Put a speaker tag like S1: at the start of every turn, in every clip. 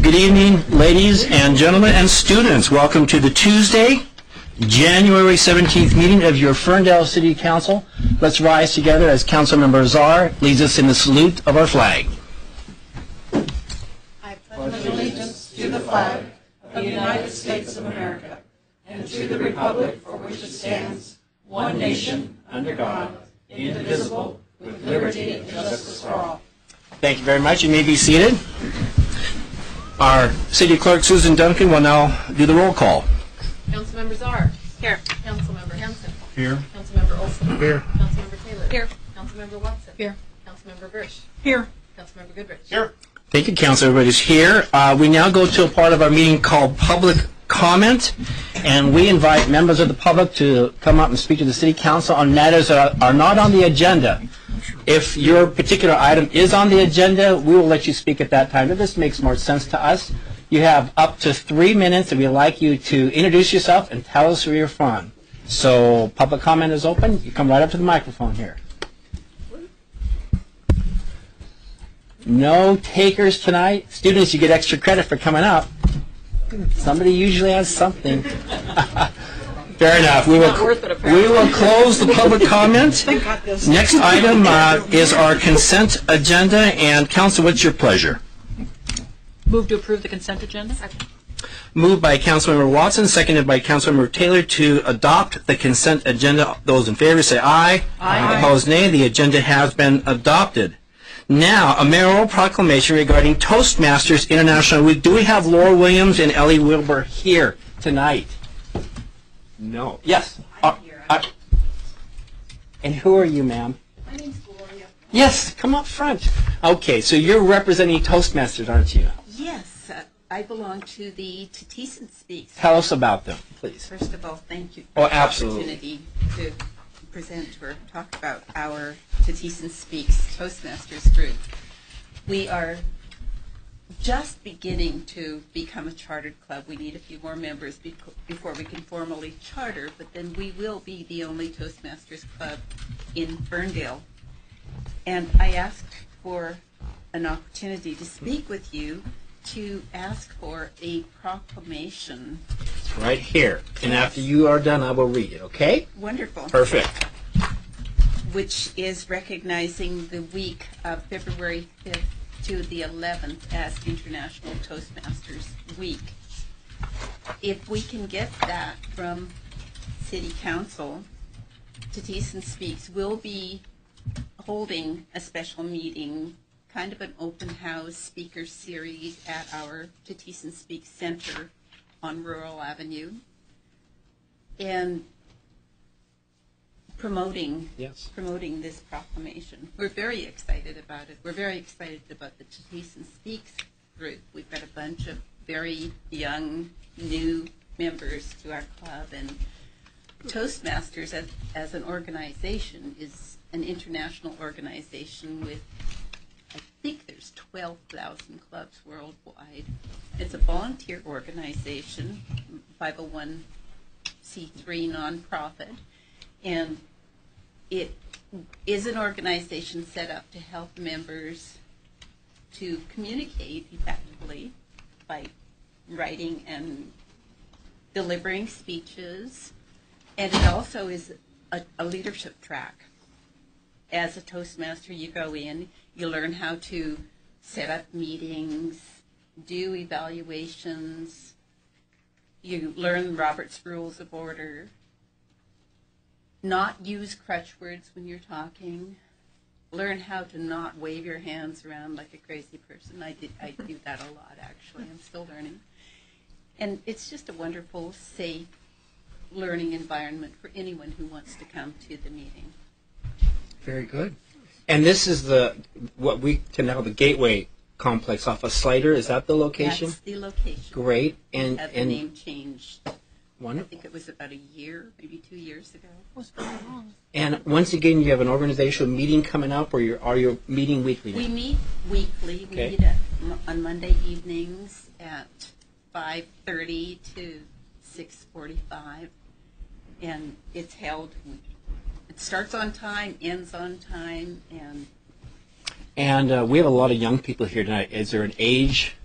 S1: Good evening, ladies and gentlemen and students. Welcome to the Tuesday, January 17th meeting of your Ferndale City Council. Let's rise together as Councilmember Czar leads us in the salute of our flag.
S2: I pledge allegiance to the flag of the United States of America and to the republic for which it stands, one nation, under God, indivisible, with liberty and justice for all.
S1: Thank you very much. You may be seated. Our City Clerk, Susan Duncan, will now do the roll call.
S3: Councilmember Czar. Here. Councilmember Hanson.
S1: Here.
S3: Councilmember Olson.
S1: Here.
S3: Councilmember Taylor.
S2: Here.
S3: Councilmember Watson.
S2: Here.
S3: Councilmember Birch.
S2: Here.
S3: Councilmember Goodrich.
S1: Here. Thank you, Council. Everybody's here. We now go to a part of our meeting called Public Comment, and we invite members of the public to come up and speak to the City Council on matters that are not on the agenda. If your particular item is on the agenda, we will let you speak at that time. If this makes more sense to us, you have up to 3 minutes, and we'd like you to introduce yourself and tell us where you're from. So public comment is open. You come right up to the microphone here. No takers tonight. Students, you get extra credit for coming up. Somebody usually has something. Fair enough. We will close the public comment. Next item is our consent agenda. And Council, what's your pleasure?
S2: Move to approve the consent agenda.
S1: Moved by Councilmember Watson, seconded by Councilmember Taylor to adopt the consent agenda. Those in favor say aye.
S2: Aye.
S1: Opposed, nay. The agenda has been adopted. Now, a mayoral proclamation regarding Toastmasters International Week. Do we have Laura Williams and Ellie Wilbur here tonight? No. Yes. And who are you, ma'am?
S4: My name's Gloria.
S1: Yes, come up front. Okay, so you're representing Toastmasters, aren't you?
S4: Yes, I belong to the Titisen Speaks.
S1: Tell us about them, please.
S4: First of all, thank you
S1: Oh,
S4: for the
S1: absolutely.
S4: opportunity to present or talk about our Titisen Speaks Toastmasters group. We are just beginning to become a chartered club. We need a few more members before we can formally charter, but then we will be the only Toastmasters club in Ferndale. And I asked for an opportunity to speak with you to ask for a proclamation.
S1: It's right here. And after you are done, I will read it, okay?
S4: Wonderful.
S1: Perfect.
S4: Which is recognizing the week of February 5th to the 11th as International Toastmasters Week. If we can get that from City Council, Titisen Speaks will be holding a special meeting, kind of an open house speaker series at our Titisen Speaks Center on Rural Avenue, and promoting this proclamation. We're very excited about it. We're very excited about the Titisen Speaks group. We've got a bunch of very young, new members to our club, and Toastmasters as an organization is an international organization with, I think there's 12,000 clubs worldwide. It's a volunteer organization, 501c3 nonprofit, and it is an organization set up to help members to communicate effectively by writing and delivering speeches, and it also is a leadership track. As a Toastmaster, you go in, you learn how to set up meetings, do evaluations, you learn Robert's Rules of Order, not use crutch words when you're talking, learn how to not wave your hands around like a crazy person. I do that a lot, actually. I'm still learning. And it's just a wonderful, safe learning environment for anyone who wants to come to the meeting.
S1: Very good. And this is what we can now the Gateway Complex off of Slider. Is that the location?
S4: That's the location.
S1: Great. And
S4: Had the name changed. I
S1: wonderful.
S4: think it was about a year, maybe 2 years ago.
S1: And once again, you have an organizational meeting coming up, or are you meeting weekly now?
S4: We meet weekly. We
S1: Okay.
S4: meet on Monday evenings at 5:30 to 6:45, and it's held. It starts on time, ends on time, and
S1: And we have a lot of young people here tonight. Is there an age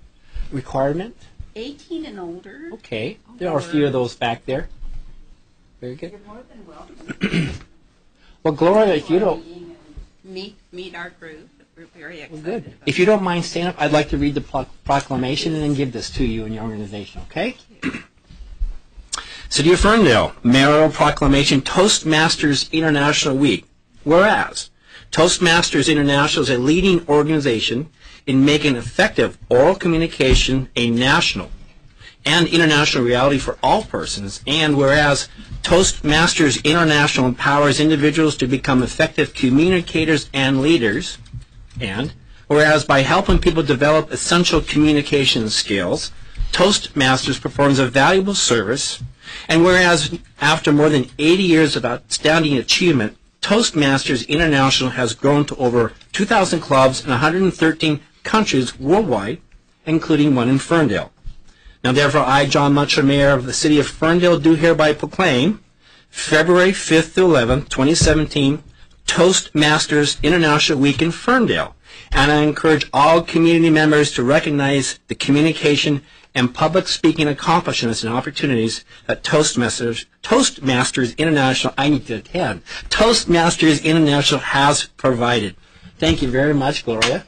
S1: requirement?
S4: 18 and older.
S1: Okay. There are a few of those back there. Very good.
S4: You're more than welcome.
S1: Well, Gloria, if you don't...
S4: Meet our group. We're very excited.
S1: Good.
S4: about
S1: If you don't mind standing up, I'd like to read the proclamation and then give this to you and your organization, okay? City of Ferndale, Mayoral Proclamation, Toastmasters International Week. Whereas, Toastmasters International is a leading organization in making effective oral communication a national and international reality for all persons, and whereas Toastmasters International empowers individuals to become effective communicators and leaders, and whereas by helping people develop essential communication skills, Toastmasters performs a valuable service, and whereas after more than 80 years of outstanding achievement, Toastmasters International has grown to over 2,000 clubs in 113 countries worldwide, including one in Ferndale. Now therefore, I, John Mutcher, Mayor of the City of Ferndale, do hereby proclaim February 5th to 11th, 2017, Toastmasters International Week in Ferndale. And I encourage all community members to recognize the communication and public speaking accomplishments and opportunities that Toastmasters International, I need to attend, Toastmasters International has provided. Thank you very much, Gloria.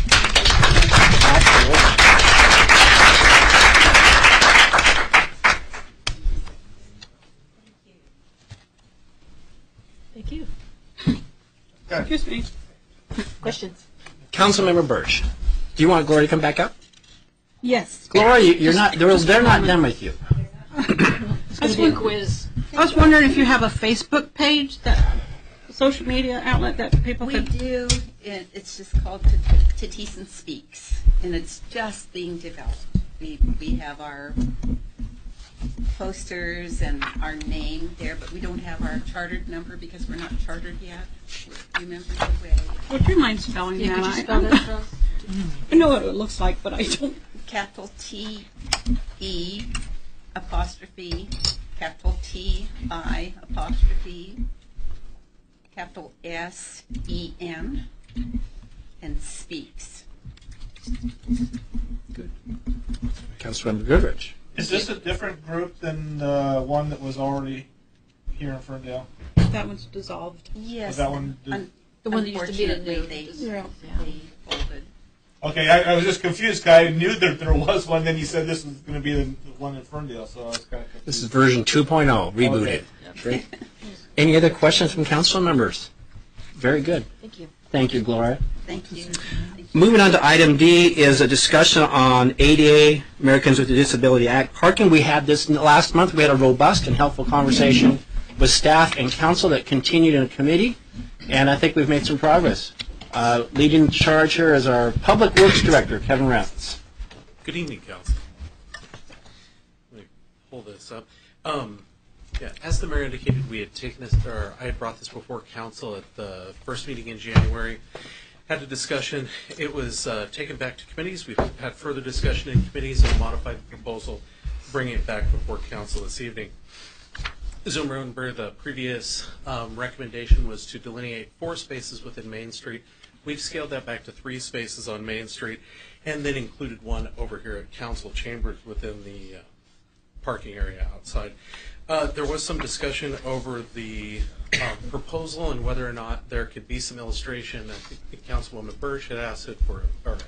S3: Thank you.
S2: Excuse me.
S3: Questions?
S1: Councilmember Birch, do you want Gloria to come back up?
S2: Yes.
S1: Gloria, you're not. They're not done with you.
S3: It's going to be a quiz.
S2: I was wondering if you have a Facebook page, that social media outlet that people
S4: We
S2: could...
S4: do. It's just called Tatisen Speaks, and it's just being developed. We have our posters and our name there, but we don't have our chartered number because we're not chartered yet. We're members away.
S2: Would you mind spelling
S3: Yeah,
S2: that?
S3: could you spell that for us?
S2: I know what it looks like, but I don't...
S4: Capital T-E apostrophe, capital T-I apostrophe, capital S-E-N, and Speaks.
S1: Good. Councilmember Goodrich.
S5: Is this a different group than the one that was already here in Ferndale?
S2: That one's dissolved.
S4: Yes.
S5: Was that one?
S3: The one that used to be the new.
S4: They
S2: Yeah.
S4: folded.
S5: Okay, I was just confused. 'Cause I knew that there was one. Then you said this was going to be the one in Ferndale, so I was kind of confused.
S1: This is version 2.0, rebooted.
S5: Okay.
S1: Great. Any other questions from council members? Very good.
S3: Thank you.
S1: Thank you, Gloria.
S4: Thank you.
S1: Moving on to item D is a discussion on ADA, Americans with a Disability Act. Parking, we had this last month. We had a robust and helpful conversation with staff and council that continued in a committee, and I think we've made some progress. Leading the charge here is our Public Works Director, Kevin Raths.
S6: Good evening, Council. Let me pull this up. Yeah, as the mayor indicated, we had taken this, or I had brought this before council at the first meeting in January. Had a discussion. It was taken back to committees. We've had further discussion in committees and modified the proposal, bringing it back before council this evening. As you remember, the previous recommendation was to delineate 4 spaces within Main Street. We've scaled that back to 3 spaces on Main Street, and then included one over here at council chambers within the parking area outside. There was some discussion over the proposal and whether or not there could be some illustration. I think Councilwoman Birch had asked for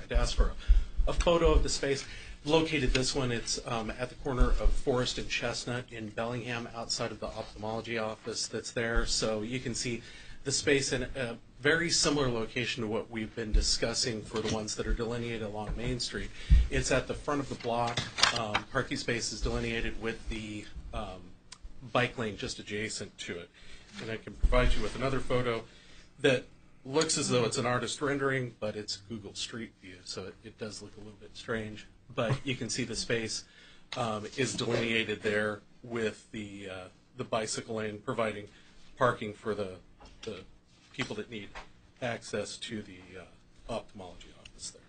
S6: a photo of the space. Located this one, it's at the corner of Forest and Chestnut in Bellingham, outside of the ophthalmology office that's there. So you can see the space in a very similar location to what we've been discussing for the ones that are delineated along Main Street. It's at the front of the block. Parking space is delineated with the bike lane just adjacent to it. And I can provide you with another photo that looks as though it's an artist rendering, but it's Google Street View, so it does look a little bit strange. But you can see the space is delineated there with the bicycle lane, providing parking for the people that need access to the ophthalmology office there.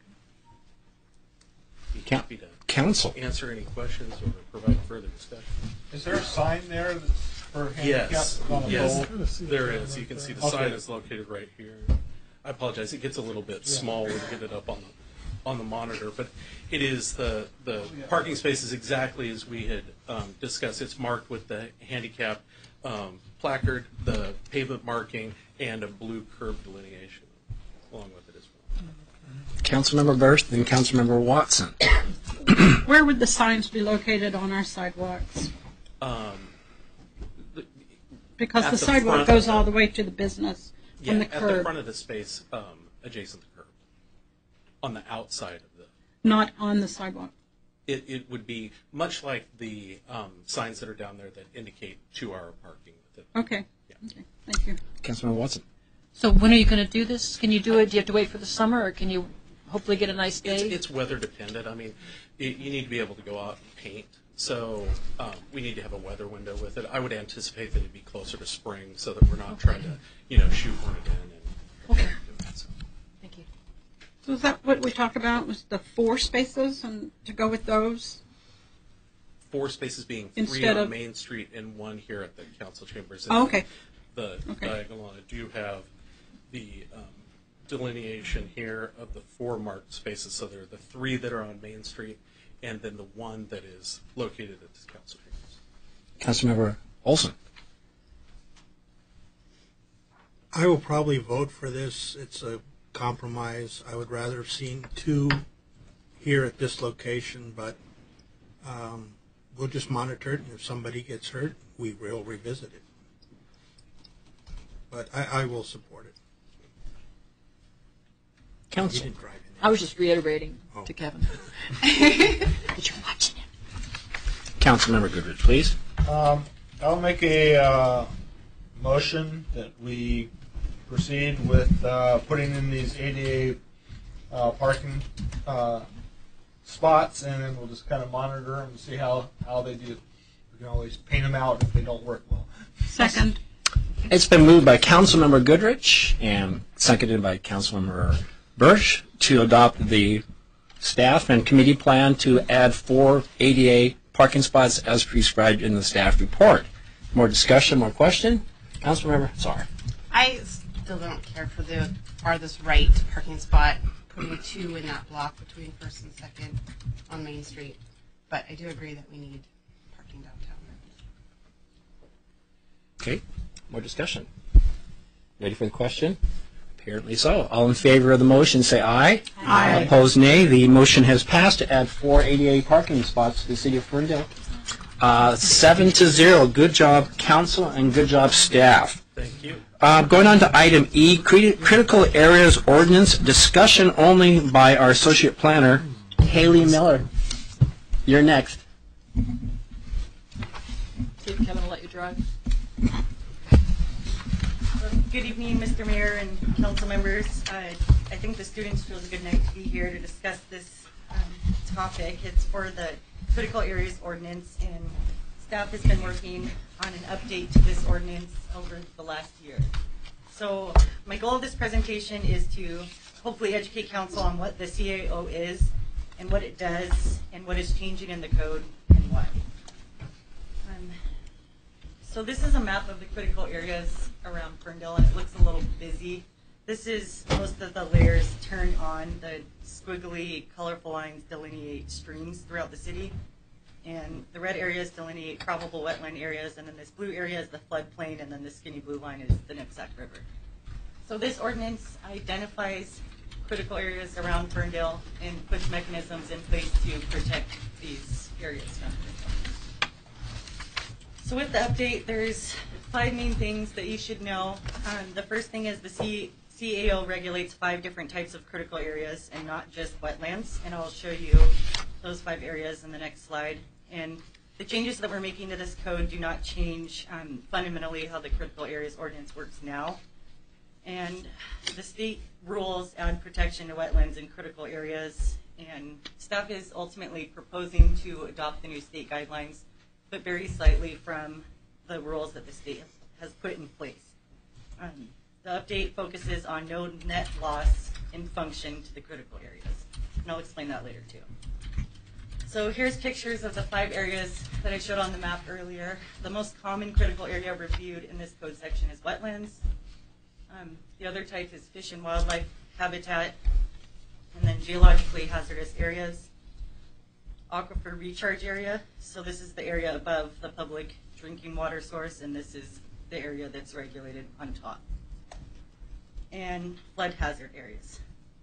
S6: Be happy to
S1: Council.
S6: answer any questions or provide further discussion.
S5: Is there a sign there that's for handicapped
S6: Yes,
S5: on a
S6: yes,
S5: pole?
S6: there is. You can see the
S5: Okay.
S6: sign is located right here. I apologize, it gets a little bit small when we get it up on on the monitor, but it is the parking space is exactly as we had discussed. It's marked with the handicap placard, the pavement marking, and a blue curb delineation along with it as well.
S1: Councilmember Burst, then Councilmember Watson.
S2: Where would the signs be located on our sidewalks? Because
S6: At
S2: the
S6: the
S2: sidewalk
S6: front.
S2: goes all the way to the business
S6: Yeah,
S2: from the
S6: at the
S2: curb,
S6: front of the space adjacent to the curb, on the outside of the.
S2: not on the sidewalk.
S6: It would be much like the signs that are down there that indicate 2-hour parking.
S2: Okay.
S6: Yeah.
S2: Okay. Thank you.
S1: Councilmember Watson.
S3: So when are you going to do this? Can you do it? Do you have to wait for the summer, or can you hopefully get a nice day?
S6: It's weather dependent. I mean, you need to be able to go out and paint. So we need to have a weather window with it. I would anticipate that it'd be closer to spring, so that we're not trying to, shoehorn it in.
S3: Okay.
S6: So.
S3: Thank you.
S2: So is that what we talked about, was the 4 spaces, and to go with those?
S6: 4 spaces being 3
S2: Instead
S6: on
S2: of-
S6: Main Street and 1 here at the council chambers.
S2: Oh, okay.
S6: The
S2: Okay.
S6: diagonal on it. Do you have the delineation here of the 4 marked spaces? So there are the 3 that are on Main Street, and then the 1 that is located at the council chambers.
S1: Councilmember Olson.
S7: I will probably vote for this. It's a compromise. I would rather have seen 2 here at this location, but we'll just monitor it, and if somebody gets hurt, we will revisit it. But I will support it. You
S1: Council.
S7: didn't drive in
S3: I was just reiterating
S7: Oh.
S3: to Kevin that you're watching him.
S1: Councilmember Goodrich, please.
S5: I'll make a motion that we proceed with putting in these ADA parking spots, and then we'll just kind of monitor them and see how they do. We can always paint them out if they don't work well.
S2: Second.
S1: It's been moved by Councilmember Goodrich and seconded by Councilmember Bursch to adopt the staff and committee plan to add 4 ADA parking spots as prescribed in the staff report. More discussion, more question? Councilmember, sorry.
S8: I still don't care for the farthest right parking spot, putting 2 in that block between First and Second on Main Street. But I do agree that we need parking downtown.
S1: Okay, more discussion. Ready for the question? Apparently so. All in favor of the motion say aye.
S2: Aye.
S1: Opposed, nay. The motion has passed to add 4 ADA parking spots to the city of Ferndale. 7-0. Good job, council, and good job, staff.
S6: Thank you.
S1: Going on to item E, critical areas ordinance, discussion only by our associate planner, Haley Miller. You're next.
S3: See if Kevin will let you drive.
S9: Good evening, Mr. Mayor and council members. I think the students feel it's a good night to be here to discuss this topic. It's for the critical areas ordinance, and staff has been working on an update to this ordinance over the last year. So my goal of this presentation is to hopefully educate council on what the CAO is and what it does and what is changing in the code and why. So this is a map of the critical areas around Ferndale, and it looks a little busy. This is most of the layers turned on. The squiggly, colorful lines delineate streams throughout the city, and the red areas delineate probable wetland areas, and then this blue area is the floodplain, and then the skinny blue line is the Nooksack River. So this ordinance identifies critical areas around Ferndale and puts mechanisms in place to protect these areas from this. So with the update, there's 5 main things that you should know. The first thing is the CAO regulates 5 different types of critical areas and not just wetlands, and I'll show you those 5 areas in the next slide. And the changes that we're making to this code do not change fundamentally how the critical areas ordinance works now. And the state rules add protection to wetlands and critical areas, and staff is ultimately proposing to adopt the new state guidelines, but very slightly from the rules that the state has put in place. The update focuses on no net loss in function to the critical areas, and I'll explain that later too. So here's pictures of the 5 areas that I showed on the map earlier. The most common critical area reviewed in this code section is wetlands. The other type is fish and wildlife habitat, And then geologically hazardous areas, aquifer recharge area. So this is the area above the public drinking water source, and this is the area that's regulated on top. And flood hazard areas.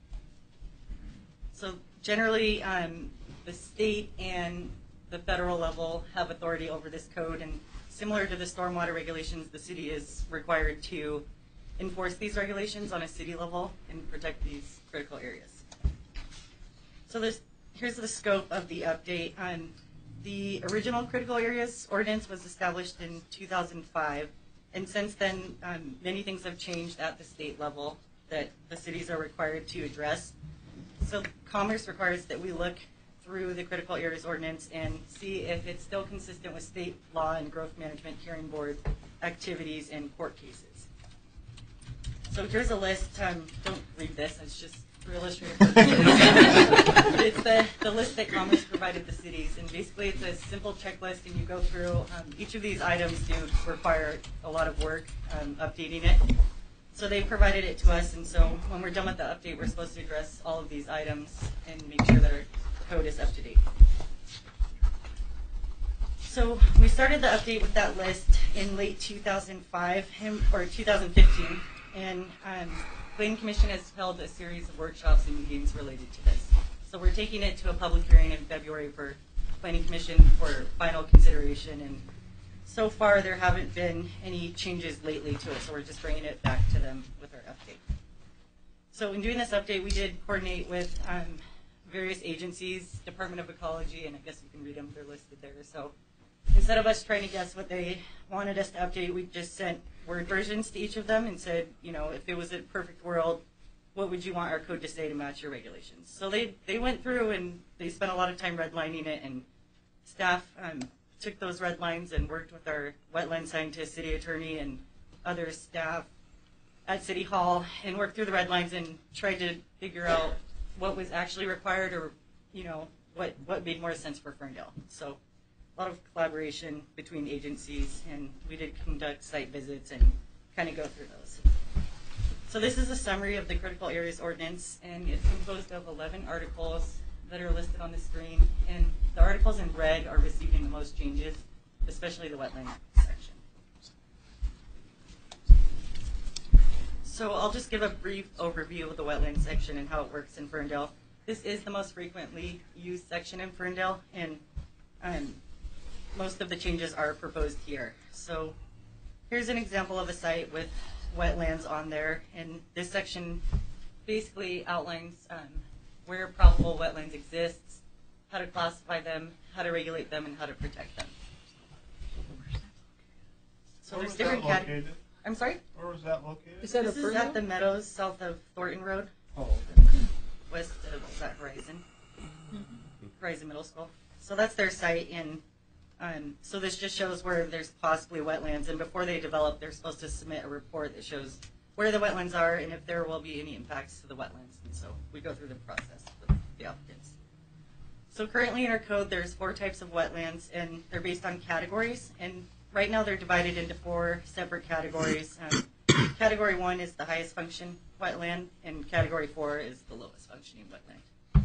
S9: So generally, the state and the federal level have authority over this code, and similar to the stormwater regulations, the city is required to enforce these regulations on a city level and protect these critical areas. So here's the scope of the update. The original critical areas ordinance was established in 2005, and since then, many things have changed at the state level that the cities are required to address. So Commerce requires that we look through the critical areas ordinance and see if it's still consistent with state law and growth management hearing board activities and court cases. So here's a list. Don't read this. It's just for illustrative purposes. It's the list that Commerce provided the cities, and basically it's a simple checklist, and you go through. Each of these items do require a lot of work updating it. So they provided it to us, and so when we're done with the update, we're supposed to address all of these items and make sure that our code is up to date. So we started the update with that list in late 2005 or 2015, and Planning Commission has held a series of workshops and meetings related to this. So we're taking it to a public hearing in February for Planning Commission for final consideration, and so far there haven't been any changes lately to it, so we're just bringing it back to them with our update. So in doing this update, we did coordinate with various agencies, Department of Ecology, and I guess you can read them, they're listed there. So instead of us trying to guess what they wanted us to update, we just sent Word versions to each of them and said, you know, if it was a perfect world, what would you want our code to say to match your regulations? So they went through and they spent a lot of time redlining it, and staff took those red lines and worked with our wetland scientist, city attorney, and other staff at City Hall and worked through the red lines and tried to figure out what was actually required, or you know what made more sense for Ferndale. So a lot of collaboration between agencies, and we did conduct site visits and kind of go through those. So this is a summary of the critical areas ordinance, and it's composed of 11 articles that are listed on the screen, and the articles in red are receiving the most changes, especially the wetland section. So I'll just give a brief overview of the wetland section and how it works in Ferndale. This is the most frequently used section in Ferndale, and most of the changes are proposed here. So here's an example of a site with wetlands on there, and this section basically outlines where probable wetlands exist, how to classify them, how to regulate them, and how to protect them. So there's different categories. I'm sorry?
S5: Where was that located?
S3: Is that
S9: This is at the Meadows, south of Thornton Road,
S5: Oh,
S9: west of that Horizon, Horizon Middle School. So that's their site, and so this just shows where there's possibly wetlands, and before they develop, they're supposed to submit a report that shows where the wetlands are and if there will be any impacts to the wetlands. And so we go through the process with the applicants. So currently in our code, there's 4 types of wetlands, and they're based on categories. And right now they're divided into 4 separate categories. Category 1 is the highest function wetland, and Category 4 is the lowest functioning wetland.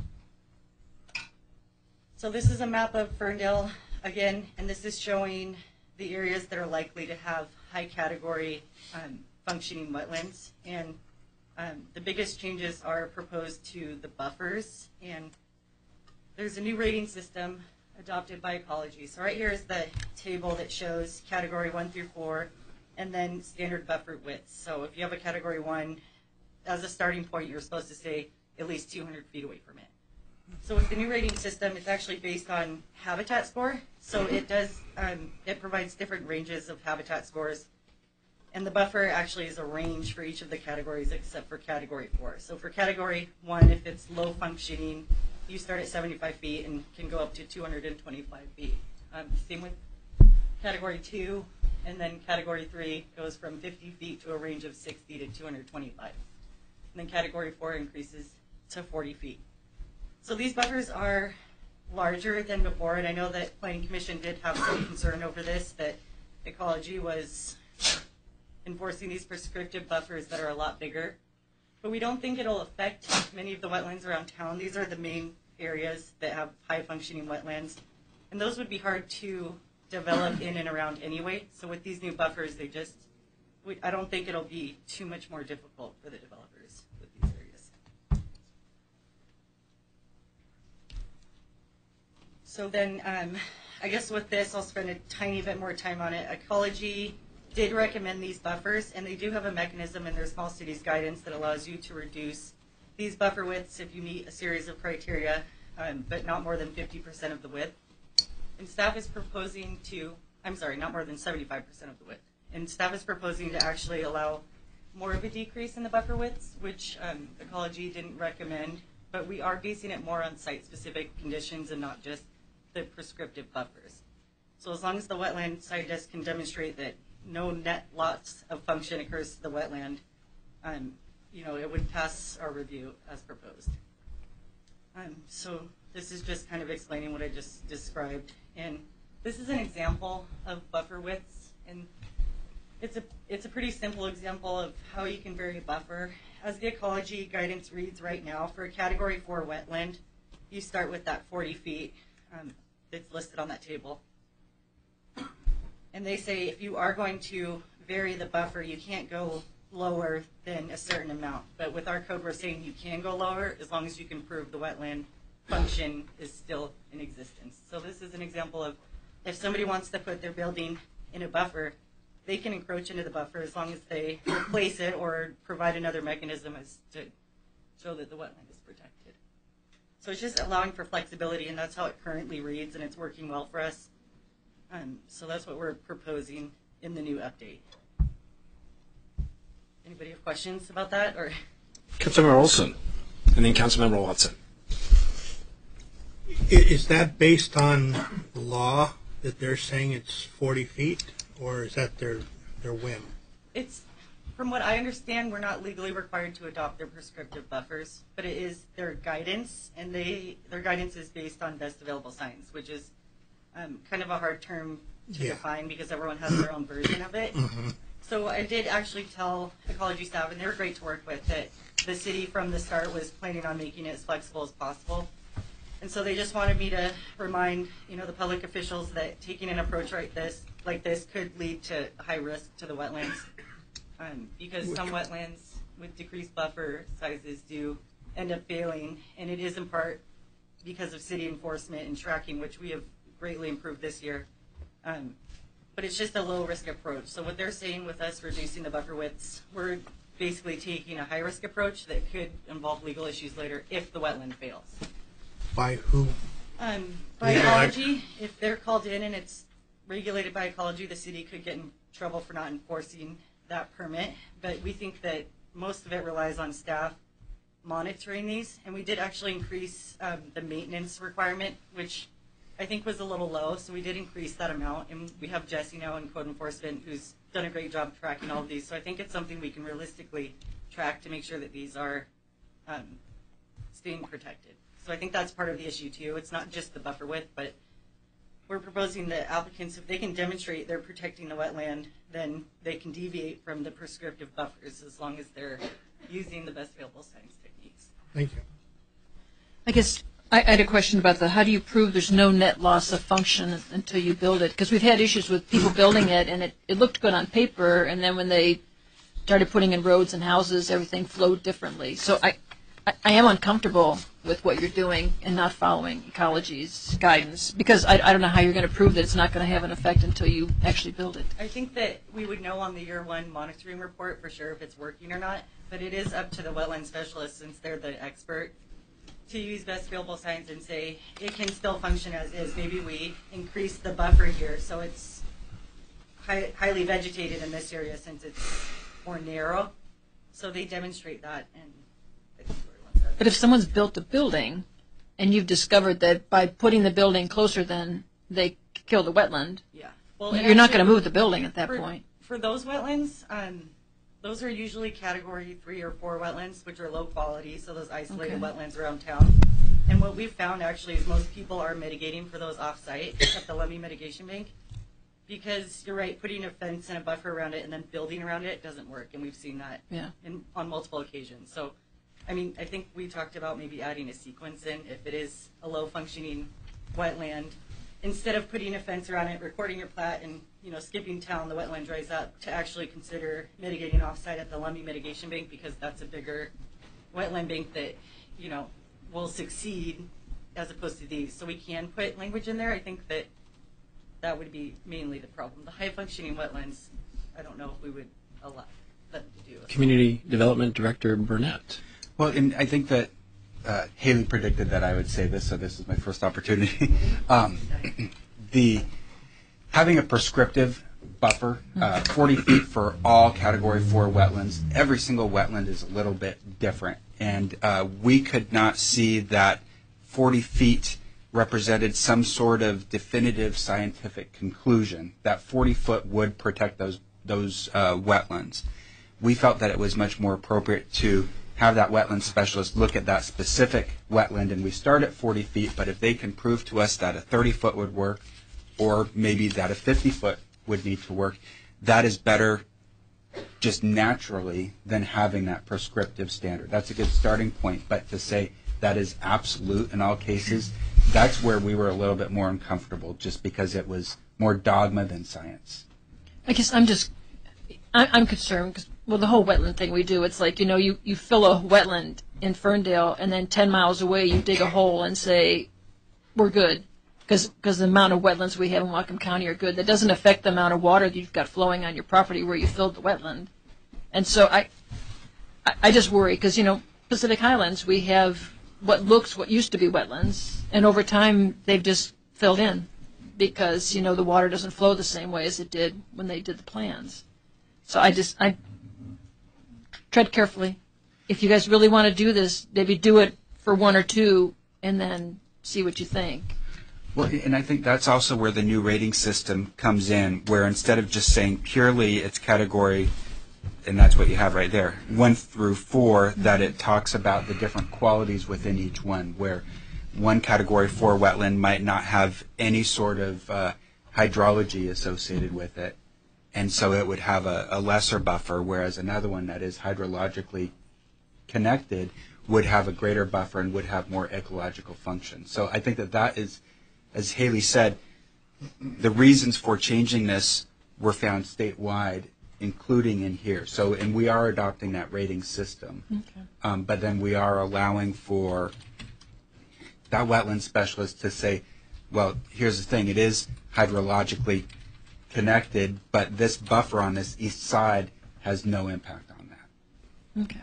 S9: So this is a map of Ferndale again, and this is showing the areas that are likely to have high category functioning wetlands. And the biggest changes are proposed to the buffers, and there's a new rating system adopted by Ecology. So right here is the table that shows Category 1 through 4, and then standard buffer widths. So if you have a Category 1, as a starting point, you're supposed to stay at least 200 feet away from it. So with the new rating system, it's actually based on habitat score. So it does, it provides different ranges of habitat scores. And the buffer actually is a range for each of the categories except for Category 4. So for Category 1, if it's low functioning, you start at 75 feet and can go up to 225 feet. Same with Category 2, and then Category 3 goes from 50 feet to a range of 60 to 225. And then Category 4 increases to 40 feet. So these buffers are larger than before, and I know that Planning Commission did have some concern over this, that Ecology was enforcing these prescriptive buffers that are a lot bigger. but we don't think it'll affect many of the wetlands around town. These are the main areas that have high functioning wetlands, and those would be hard to develop in and around anyway. So with these new buffers, I don't think it'll be too much more difficult for the developers with these areas. So then, I guess with this, I'll spend a tiny bit more time on it. Ecology did recommend these buffers, and they do have a mechanism in their small cities guidance that allows you to reduce these buffer widths if you meet a series of criteria, but not more than 50% of the width. And staff is proposing not more than 75% of the width. And staff is proposing to actually allow more of a decrease in the buffer widths, which Ecology didn't recommend, but we are basing it more on site-specific conditions and not just the prescriptive buffers. So as long as the wetland site desk can demonstrate that no net loss of function occurs to the wetland, it would pass our review as proposed. So this is just kind of explaining what I just described. And this is an example of buffer widths, and it's a pretty simple example of how you can vary a buffer. As the ecology guidance reads right now, for a category 4 wetland, you start with that 40 feet that's listed on that table. And they say if you are going to vary the buffer, you can't go lower than a certain amount. But with our code, we're saying you can go lower as long as you can prove the wetland function is still in existence. So this is an example of if somebody wants to put their building in a buffer, they can encroach into the buffer as long as they replace it or provide another mechanism as to show that the wetland is protected. So it's just allowing for flexibility, and that's how it currently reads, and it's working well for us. So that's what we're proposing in the new update. Anybody have questions about that? Or
S1: Councilmember Olson, and then Councilmember Watson.
S7: Is that based on law that they're saying it's 40 feet, or is that their whim?
S9: It's, from what I understand, we're not legally required to adopt their prescriptive buffers, but it is their guidance, and their guidance is based on best available science, which is kind of a hard term to define because everyone has their own version of it. Mm-hmm. So I did actually tell ecology staff, and they were great to work with, that the city from the start was planning on making it as flexible as possible. And so they just wanted me to remind, the public officials that taking an approach like this could lead to high risk to the wetlands, because some wetlands with decreased buffer sizes do end up failing, and it is in part because of city enforcement and tracking, which we have greatly improved this year. But it's just a low-risk approach. So what they're saying with us reducing the buffer widths, we're basically taking a high-risk approach that could involve legal issues later if the wetland fails.
S7: By who?
S9: By ecology. If they're called in and it's regulated by ecology, the city could get in trouble for not enforcing that permit. But we think that most of it relies on staff monitoring these. And we did actually increase the maintenance requirement, which I think was a little low, so we did increase that amount, and we have Jesse now in code enforcement who's done a great job tracking all of these, so I think it's something we can realistically track to make sure that these are staying protected. So I think that's part of the issue too. It's not just the buffer width, but we're proposing that applicants, if they can demonstrate they're protecting the wetland, then they can deviate from the prescriptive buffers as long as they're using the best available science techniques.
S7: Thank you.
S3: I guess I had a question about how do you prove there's no net loss of function until you build it? Because we've had issues with people building it, and it looked good on paper, and then when they started putting in roads and houses, everything flowed differently. So I am uncomfortable with what you're doing and not following ecology's guidance, because I don't know how you're going to prove that it's not going to have an effect until you actually build it.
S9: I think that we would know on the year one monitoring report for sure if it's working or not, but it is up to the wetland specialist, since they're the expert, to use best available science and say it can still function as is. Maybe we increase the buffer here so it's highly vegetated in this area since it's more narrow. So they demonstrate that. And
S3: but if someone's built a building and you've discovered that by putting the building closer, then they kill the wetland,
S9: well,
S3: you're not going to move the building at that point.
S9: For those wetlands, those are usually category 3 or 4 wetlands, which are low quality, so those isolated wetlands around town. And what we've found actually is most people are mitigating for those off-site at the Levee Mitigation Bank. because you're right, putting a fence and a buffer around it and then building around it doesn't work, and we've seen that on multiple occasions. So, I mean, I think we talked about maybe adding a sequence in if it is a low-functioning wetland. Instead of putting a fence around it, recording your plat, and skipping town, the wetland dries up, to actually consider mitigating offsite at the Lummi Mitigation Bank, because that's a bigger wetland bank that will succeed as opposed to these. So we can put language in there. I think that would be mainly the problem. The high-functioning wetlands, I don't know if we would allow them to do it.
S1: Community Development Director Burnett.
S10: Well, and I think that Haley predicted that I would say this, so this is my first opportunity. Having a prescriptive buffer, 40 feet for all Category 4 wetlands. Every single wetland is a little bit different, and we could not see that 40 feet represented some sort of definitive scientific conclusion that 40 foot would protect those wetlands. We felt that it was much more appropriate to have that wetland specialist look at that specific wetland, and we start at 40 feet, but if they can prove to us that a 30 foot would work, or maybe that a 50 foot would need to work, that is better just naturally than having that prescriptive standard. That's a good starting point, but to say that is absolute in all cases, that's where we were a little bit more uncomfortable, just because it was more dogma than science.
S3: I guess I'm concerned because, well, the whole wetland thing we do, it's like, you fill a wetland in Ferndale, and then 10 miles away you dig a hole and say, we're good, because the amount of wetlands we have in Whatcom County are good. That doesn't affect the amount of water that you've got flowing on your property where you filled the wetland. And so I just worry, because, Pacific Highlands, we have what used to be wetlands, and over time they've just filled in because, the water doesn't flow the same way as it did when they did the plans. So I tread carefully. If you guys really want to do this, maybe do it for one or two and then see what you think.
S10: Well, and I think that's also where the new rating system comes in, where instead of just saying purely it's category, and that's what you have right there, 1 through 4, that it talks about the different qualities within each one, where one category 4 wetland might not have any sort of hydrology associated with it, and so it would have a lesser buffer, whereas another one that is hydrologically connected would have a greater buffer and would have more ecological function. So I think that is, as Haley said, the reasons for changing this were found statewide, including in here. So, and we are adopting that rating system. Okay. But then we are allowing for that wetland specialist to say, well, here's the thing, it is hydrologically connected, but this buffer on this east side has no impact on that.
S3: Okay.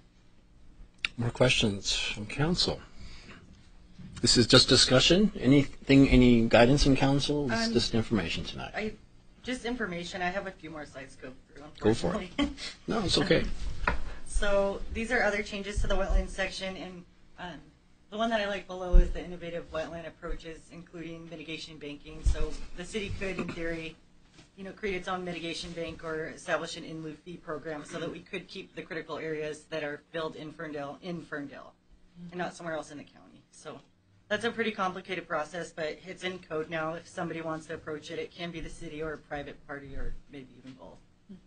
S1: More questions from council? This is just discussion. Any guidance from council? It's just information tonight.
S9: Just information. I have a few more slides to go through.
S1: Go for it. No, it's okay.
S9: So these are other changes to the wetland section, and the one that I like below is the innovative wetland approaches, including mitigation banking. So the city could, in theory, create its own mitigation bank or establish an in lieu fee program so that we could keep the critical areas that are filled in Ferndale, and not somewhere else in the county. So that's a pretty complicated process, but it's in code now. If somebody wants to approach it, it can be the city or a private party or maybe even both.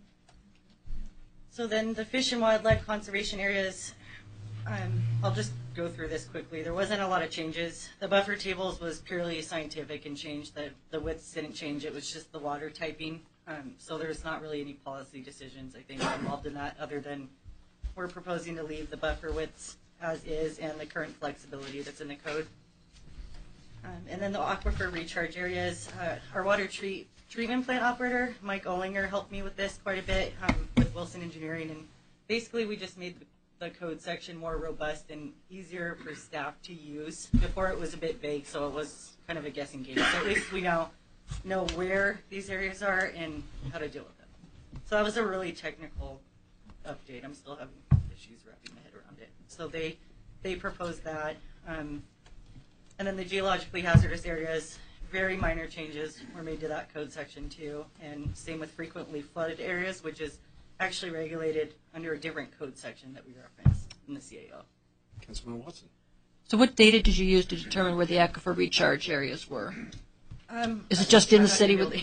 S9: So then the fish and wildlife conservation areas, I'll just go through this quickly. There wasn't a lot of changes. The buffer tables was purely scientific and changed. The widths didn't change. It was just the water typing. So there's not really any policy decisions, I think, involved in that, other than we're proposing to leave the buffer widths as is and the current flexibility that's in the code. And then the aquifer recharge areas. Our water treatment plant operator, Mike Olinger, helped me with this quite a bit with Wilson Engineering. And basically we just made the code section more robust and easier for staff to use. Before it was a bit vague, so it was kind of a guessing game. So at least we now know where these areas are and how to deal with them. So that was a really technical update. I'm still having issues wrapping my head around it. So they proposed that. And then the geologically hazardous areas, very minor changes were made to that code section too. And same with frequently flooded areas, which is actually regulated under a different code section that we referenced in the CAO.
S1: Councilman Watson.
S3: So what data did you use to determine where the aquifer recharge areas were? Is it just in the city with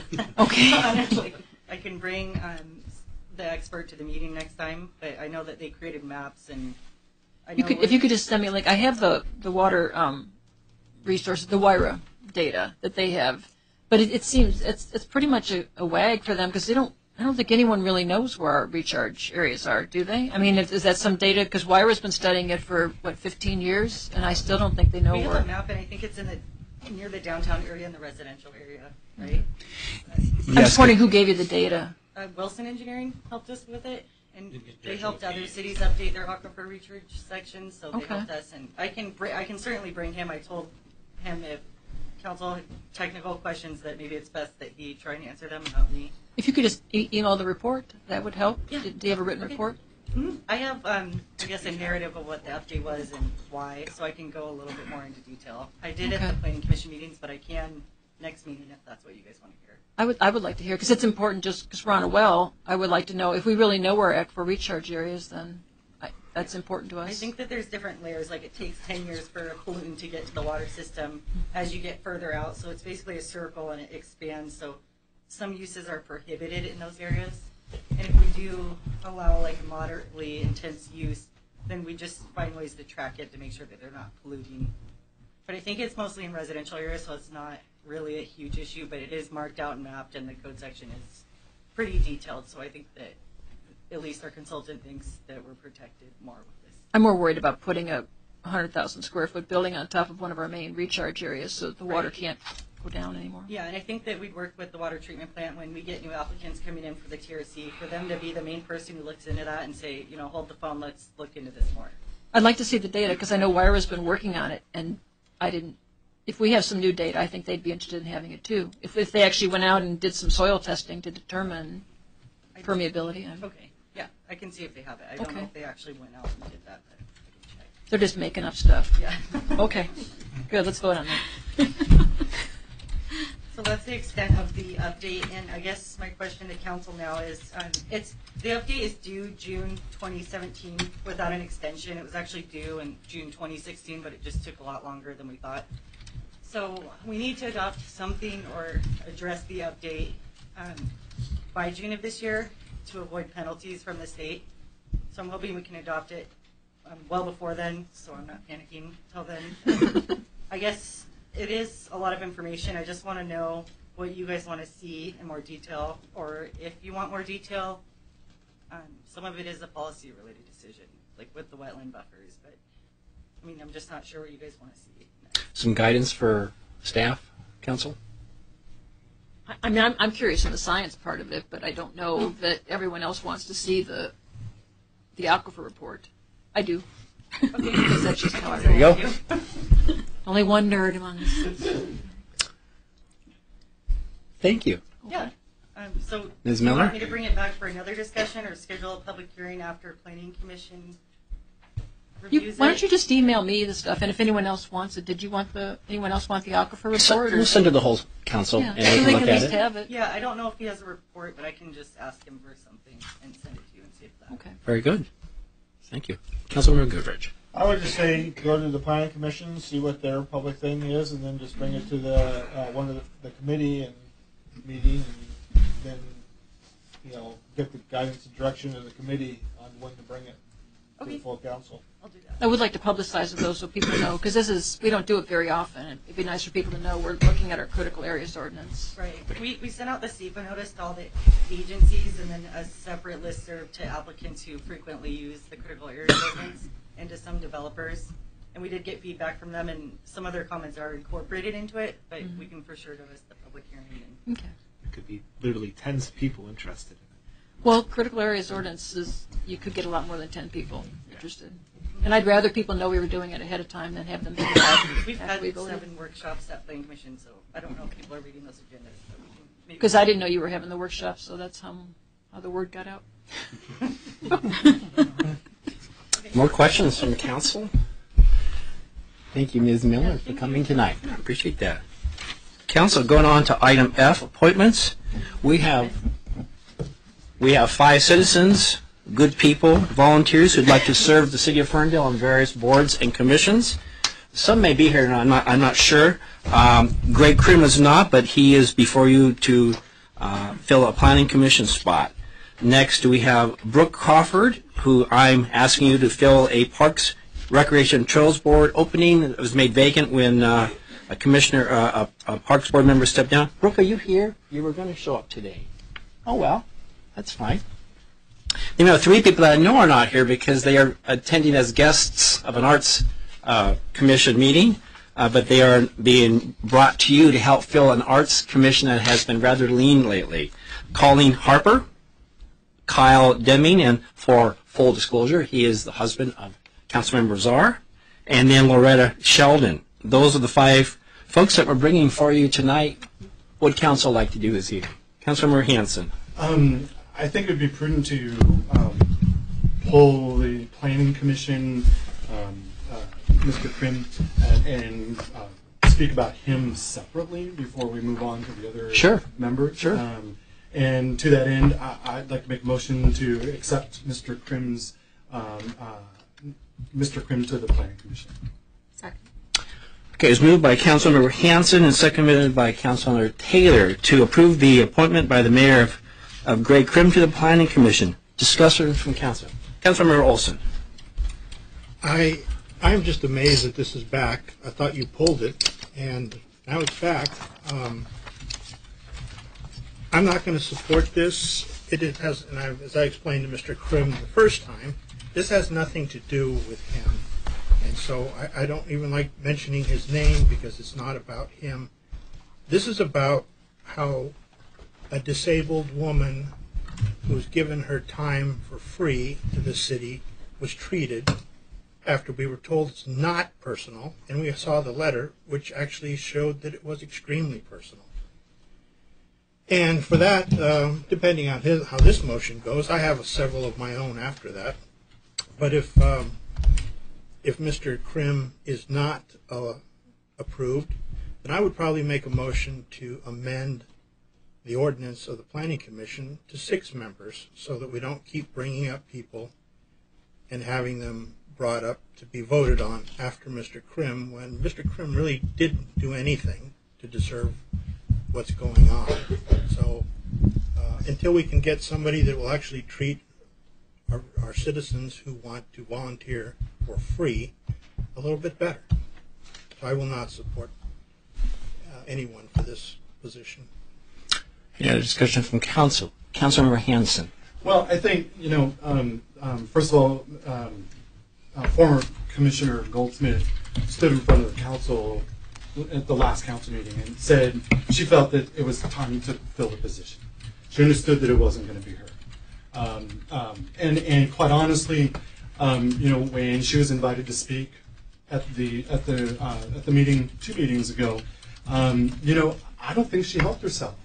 S3: Okay.
S9: Honestly, I can bring the expert to the meeting next time, but I know that they created maps and I know
S3: if you could just send me a link. I have the water resources, the WIRA data that they have, but it seems it's pretty much a wag for them because I don't think anyone really knows where our recharge areas are, do they? I mean, is that some data? Because WIRA's been studying it for 15 years, and I still don't think they know
S9: we
S3: where.
S9: have a map, and I think it's near the downtown area and the residential area, right?
S3: I'm just wondering who gave you the data.
S9: Wilson Engineering helped us with it, and they helped other cities update their aquifer recharge sections, so they helped us. And I can certainly bring him. I told him if council had technical questions that maybe it's best that he try and answer them, not me.
S3: If you could just email the report, that would help.
S9: Yeah.
S3: Do you have a written report?
S9: Mm-hmm. I have, I guess, a narrative of what the update was and why, so I can go a little bit more into detail. I did at the planning commission meetings, but I can next meeting if that's what you guys want to hear.
S3: I would like to hear because it's important. Just because we're on a well, I would like to know if we really know where aquifer recharge areas. Then that's important to us.
S9: I think that there's different layers. Like it takes 10 years for a pollutant to get to the water system as you get further out. So it's basically a circle and it expands. So some uses are prohibited in those areas. And if we do allow like a moderately intense use, then we just find ways to track it to make sure that they're not polluting. But I think it's mostly in residential areas, so it's not really a huge issue, but it is marked out and mapped, and the code section is pretty detailed. So I think that at least our consultant thinks that we're protected more with this.
S3: I'm more worried about putting a 100,000 square foot building on top of one of our main recharge areas so that the water can't go down anymore.
S9: Yeah, and I think that we'd work with the water treatment plant when we get new applicants coming in for the TRC for them to be the main person who looks into that and say, you know, hold the phone, let's look into this more.
S3: I'd like to see the data because I know WIRA's been working on it, and I didn't. If we have some new data, I think they'd be interested in having it too. If they actually went out and did some soil testing to determine permeability.
S9: Okay, yeah, I can see if they have it. I don't know if they actually went out and did that, but I can check.
S3: They're just making up stuff.
S9: Yeah.
S3: Okay, good. Let's vote on that.
S9: So that's the extent of the update, and I guess my question to council now is, the update is due June 2017 without an extension. It was actually due in June 2016, but it just took a lot longer than we thought. So we need to adopt something or address the update by June of this year to avoid penalties from the state. So I'm hoping we can adopt it well before then, so I'm not panicking till then. I guess it is a lot of information. I just want to know what you guys want to see in more detail, or if you want more detail, some of it is a policy-related decision, like with the wetland buffers, but I mean, I'm just not sure what you guys want to see.
S1: Some guidance for staff, council?
S3: I mean, I'm curious in the science part of it, but I don't know that everyone else wants to see the aquifer report. I do. Okay. Because that's just how I roll.
S1: There you go.
S3: Only one nerd among us.
S1: Thank you.
S9: Yeah. So
S1: Ms.
S9: do you
S1: Miller?
S9: want me to bring it back for another discussion or schedule a public hearing after Planning Commission reviews
S3: Why
S9: it?
S3: don't you just email me the stuff, and if anyone else wants it, anyone else want the aquifer report?
S1: We'll send to the whole council
S3: Yeah,
S1: and they
S3: so
S1: can
S3: they
S1: look
S3: can
S1: at
S3: at least
S1: it.
S3: have it.
S9: Yeah, I don't know if he has a report, but I can just ask him for something and send it to you and see if that.
S3: Okay.
S1: Very good. Thank you. Councilmember Goodrich.
S5: I would just say go to the planning commission, see what their public thing is, and then just bring it to the one of the committee and meeting, and then get the guidance and direction of the committee on when to bring it to the full council.
S9: I'll do that.
S3: I would like to publicize it though, so people know, because we don't do it very often. And it'd be nice for people to know we're looking at our critical areas ordinance.
S9: Right. We sent out the SEPA notice to all the agencies and then a separate listserv to applicants who frequently use the critical areas ordinance and to some developers. And we did get feedback from them, and some of their comments are incorporated into it, but we can for sure notice the public hearing. And
S3: Okay.
S11: There could be literally tens of people interested in it.
S3: Well, critical areas ordinance is, you could get a lot more than 10 people interested. And I'd rather people know we were doing it ahead of time than have them do it
S9: we've
S3: after
S9: had
S3: we voted.
S9: 7 workshops at Planning Commission, so I don't know if people are reading those agendas. But we can maybe
S3: Because I didn't know you were having the workshop, so that's how the word got out.
S1: More questions from the council? Thank you, Ms. Miller, for coming tonight. I appreciate that. Council, going on to item F, appointments. We have 5 citizens, good people, volunteers who'd like to serve the city of Ferndale on various boards and commissions. Some may be here, and I'm not sure. Greg Krim is not, but he is before you to fill a planning commission spot. Next, we have Brooke Crawford, who I'm asking you to fill a Parks, Recreation, and Trails Board opening that was made vacant when a commissioner, a Parks Board member stepped down. Brooke, are you here? You were going to show up today. Oh, well, that's fine. Then we have 3 people that I know are not here because they are attending as guests of an Arts Commission meeting, but they are being brought to you to help fill an Arts Commission that has been rather lean lately. Colleen Harper, Kyle Deming, and for full disclosure, he is the husband of Councilmember Czar, and then Loretta Sheldon. Those are the 5 folks that we're bringing for you tonight. What would council like to do this evening? Councilmember Hanson.
S12: I think it would be prudent to pull the Planning Commission, Mr. Krim, and speak about him separately before we move on to the other members.
S1: Sure.
S12: And to that end, I'd like to make a motion to accept Mr. Krim's Mr. Krim to the Planning Commission.
S8: Second.
S1: Okay, it's moved by Councilmember Hanson and seconded by Councilmember Taylor to approve the appointment by the mayor of Greg Krim to the Planning Commission. Discussion from council. Councilmember Olson.
S7: I'm just amazed that this is back. I thought you pulled it, and now it's back. I'm not going to support this. It has, and as I explained to Mr. Krim the first time, this has nothing to do with him. And so I don't even like mentioning his name because it's not about him. This is about how a disabled woman who's given her time for free to the city was treated after we were told it's not personal, and we saw the letter, which actually showed that it was extremely personal. And for that, depending on how this motion goes, I have several of my own after that. But if Mr. Krim is not approved, then I would probably make a motion to amend the ordinance of the Planning Commission to 6 members so that we don't keep bringing up people and having them brought up to be voted on after Mr. Krim, when Mr. Krim really didn't do anything to deserve what's going on. So until we can get somebody that will actually treat our citizens who want to volunteer for free a little bit better. So I will not support anyone for this position.
S1: Yeah, discussion from council. Councilmember Hanson.
S12: Well, I think, first of all, former Commissioner Goldsmith stood in front of the council at the last council meeting and said she felt that it was time to fill the position. She understood that it wasn't going to be her. And quite honestly, when she was invited to speak at the meeting 2 meetings ago, I don't think she helped herself.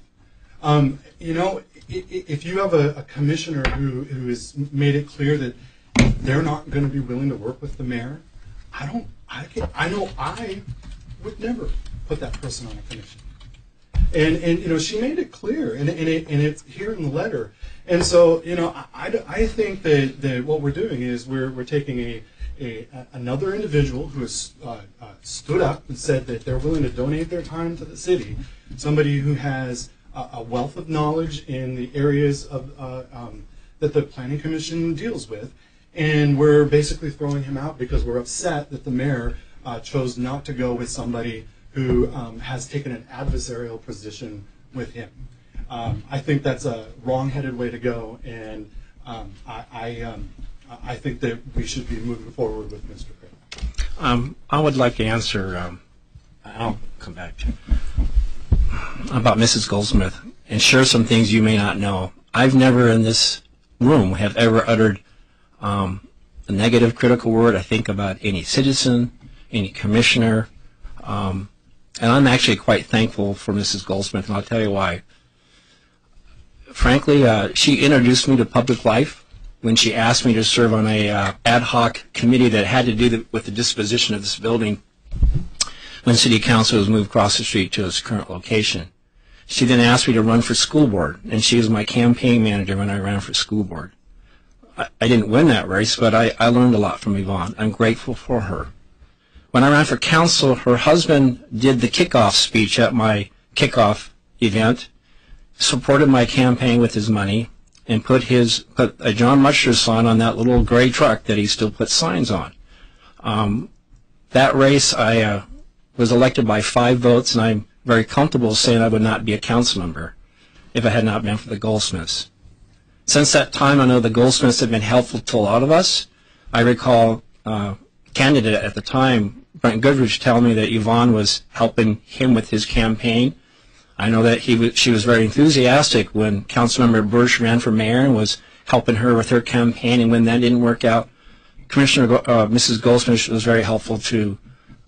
S12: If you have a commissioner who has made it clear that they're not going to be willing to work with the mayor, I know I would never put that person on a commission. And she made it clear, and it's here in the letter. And so, I think that what we're doing is we're taking another individual who has stood up and said that they're willing to donate their time to the city, somebody who has a wealth of knowledge in the areas of that the Planning Commission deals with, and we're basically throwing him out because we're upset that the mayor chose not to go with somebody who has taken an adversarial position with him. I think that's a wrong-headed way to go, and I think that we should be moving forward with Mr. Krim.
S1: I would like to answer, I'll come back to about Mrs. Goldsmith and share some things you may not know. I've never in this room have ever uttered a negative critical word, I think, about any citizen, any commissioner, and I'm actually quite thankful for Mrs. Goldsmith, and I'll tell you why. Frankly, she introduced me to public life when she asked me to serve on a ad hoc committee that had to do with the disposition of this building when City Council was moved across the street to its current location. She then asked me to run for school board, and she was my campaign manager when I ran for school board. I didn't win that race, but I learned a lot from Yvonne. I'm grateful for her. When I ran for council, her husband did the kickoff speech at my kickoff event, supported my campaign with his money, and put a John Mutcher sign on that little gray truck that he still puts signs on. That race, I was elected by 5 votes, and I'm very comfortable saying I would not be a council member if it had not been for the Goldsmiths. Since that time, I know the Goldsmiths have been helpful to a lot of us. I recall candidate at the time, Brent Goodrich, telling me that Yvonne was helping him with his campaign. I know that she was very enthusiastic when Councilmember Bush ran for mayor and was helping her with her campaign, and when that didn't work out, Mrs. Goldsmith was very helpful to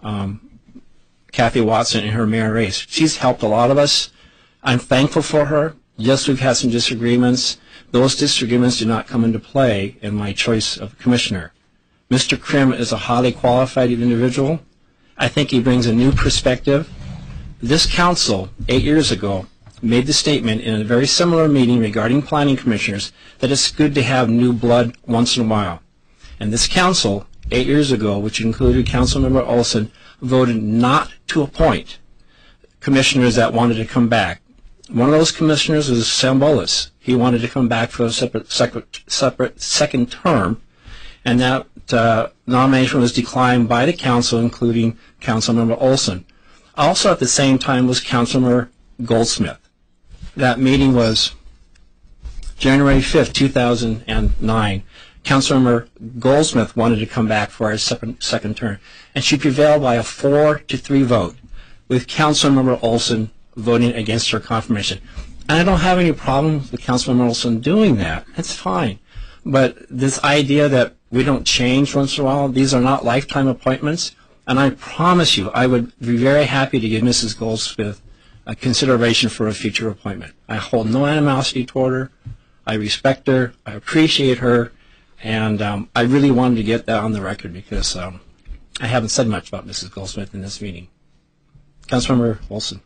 S1: Kathy Watson in her mayor race. She's helped a lot of us. I'm thankful for her. Yes, we've had some disagreements. Those disagreements do not come into play in my choice of commissioner. Mr. Krim is a highly qualified individual. I think he brings a new perspective. This council, 8 years ago, made the statement in a very similar meeting regarding planning commissioners that it's good to have new blood once in a while. And this council, 8 years ago, which included Councilmember Olson, voted not to appoint commissioners that wanted to come back. One of those commissioners was Sam Bullis. He wanted to come back for a separate second term, and that nomination was declined by the council, including Councilmember Olson. Also at the same time was Councilmember Goldsmith. That meeting was January 5th, 2009. Councilmember Goldsmith wanted to come back for his second term, and she prevailed by a 4-3 vote, with Councilmember Olson voting against her confirmation. And I don't have any problem with Councilmember Olson doing that. It's fine. But this idea that we don't change once in a while, these are not lifetime appointments, and I promise you I would be very happy to give Mrs. Goldsmith a consideration for a future appointment. I hold no animosity toward her. I respect her. I appreciate her. And I really wanted to get that on the record because I haven't said much about Mrs. Goldsmith in this meeting. Councilmember Olson.